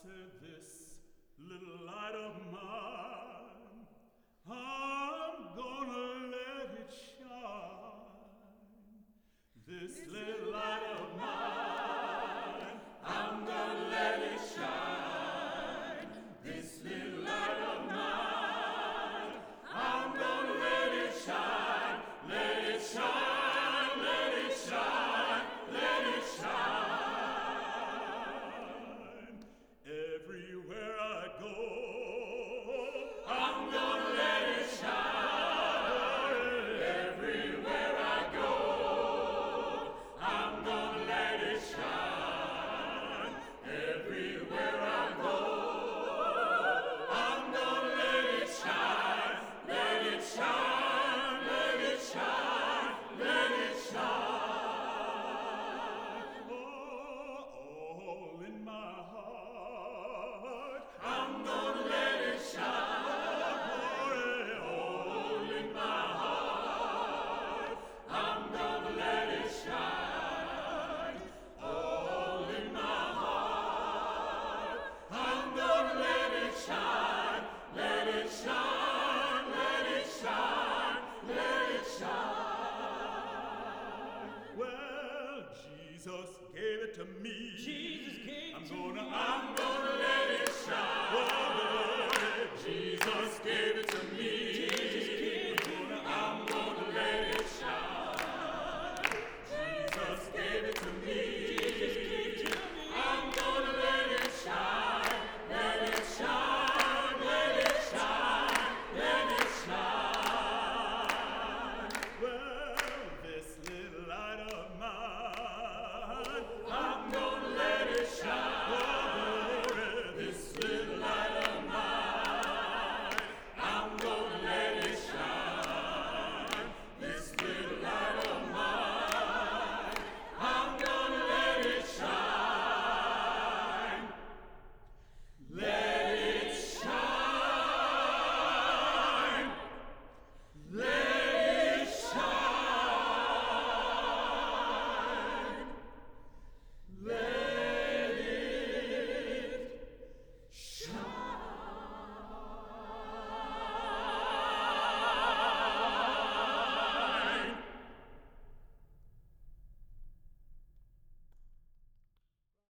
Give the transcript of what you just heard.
said, this little light of mine, I'm gonna let it shine. This little light of mine, I'm gonna let it shine. This little light of mine, I'm gonna let it shine. Let it shine, let it shine, let it shine. Everywhere I go, I'm gonna let it shine. Everywhere I go, I'm gonna let it shine. Everywhere I go, I'm gonna let it shine. Let it shine, let it shine, let it shine. Oh, all in my heart, I'm gonna let it shine. All in my heart, I'm gonna let it shine. All in my heart, I'm gonna let it shine. Let it shine, let it shine, let it shine. Well, Jesus gave it to me. Jesus gave it to me. I'm gonna let it shine. Oh, Jesus gave it to me.